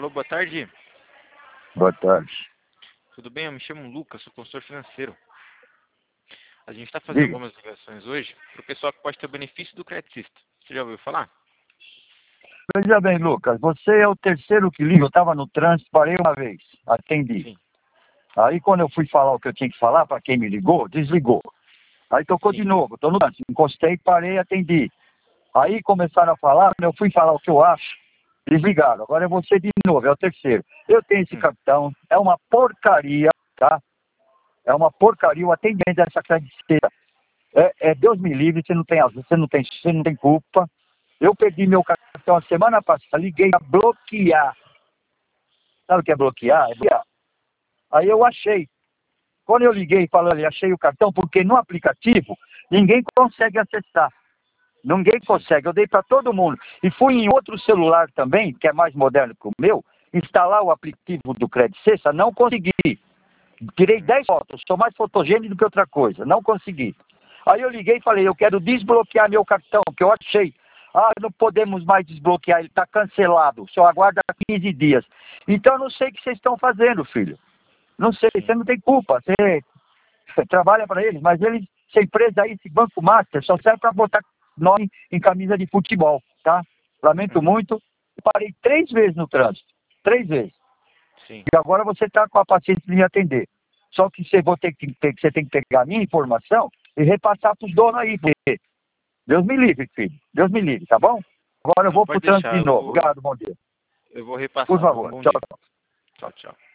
Alô, boa tarde. Boa tarde. Tudo bem? Eu me chamo Lucas, sou consultor financeiro. A gente está fazendo Diga. algumas ligações hoje para o pessoal que pode ter o benefício do Credicista. Você já ouviu falar? Veja bem, Lucas, você é o terceiro que liga. Eu estava no trânsito, parei uma vez, atendi. Sim. Aí quando eu fui falar o que eu tinha que falar, para quem me ligou, desligou. Aí tocou Sim. de novo, estou no trânsito, encostei, parei, atendi. Aí começaram a falar, quando eu fui falar o que eu acho, desligaram. Agora é você de novo, é o terceiro. Eu tenho esse cartão, é uma porcaria, tá? É uma porcaria o atendimento dessa Credicista. Deus me livre, você não tem culpa. Eu perdi meu cartão a semana passada, liguei a bloquear. Sabe o que é bloquear? É bloquear. Aí eu achei. Quando eu liguei falando, achei o cartão, porque no aplicativo ninguém consegue acessar. Ninguém consegue. Eu dei para todo mundo. E fui em outro celular também, que é mais moderno que o meu, instalar o aplicativo do Credicesta, não consegui. Tirei 10 fotos, sou mais fotogênico do que outra coisa, não consegui. Aí eu liguei e falei, eu quero desbloquear meu cartão, que eu achei. Ah, não podemos mais desbloquear, ele está cancelado, só aguarda 15 dias. Então eu não sei o que vocês estão fazendo, filho. Não sei, você não tem culpa, você trabalha para eles, mas eles, essa empresa aí, esse Banco Master, só serve para botar nome em camisa de futebol, tá? Lamento muito, eu parei 3 vezes no trânsito, 3 vezes. Sim. E agora você está com a paciência de me atender. Só que você tem que pegar a minha informação e repassar para os donos aí, porque Deus me livre, filho. Deus me livre, tá bom? Agora eu Não, vou para o pode trânsito deixar, de novo. Obrigado, bom dia. eu vou Por repassar, tá? favor. Bom Tchau, dia. tchau. Tchau, tchau.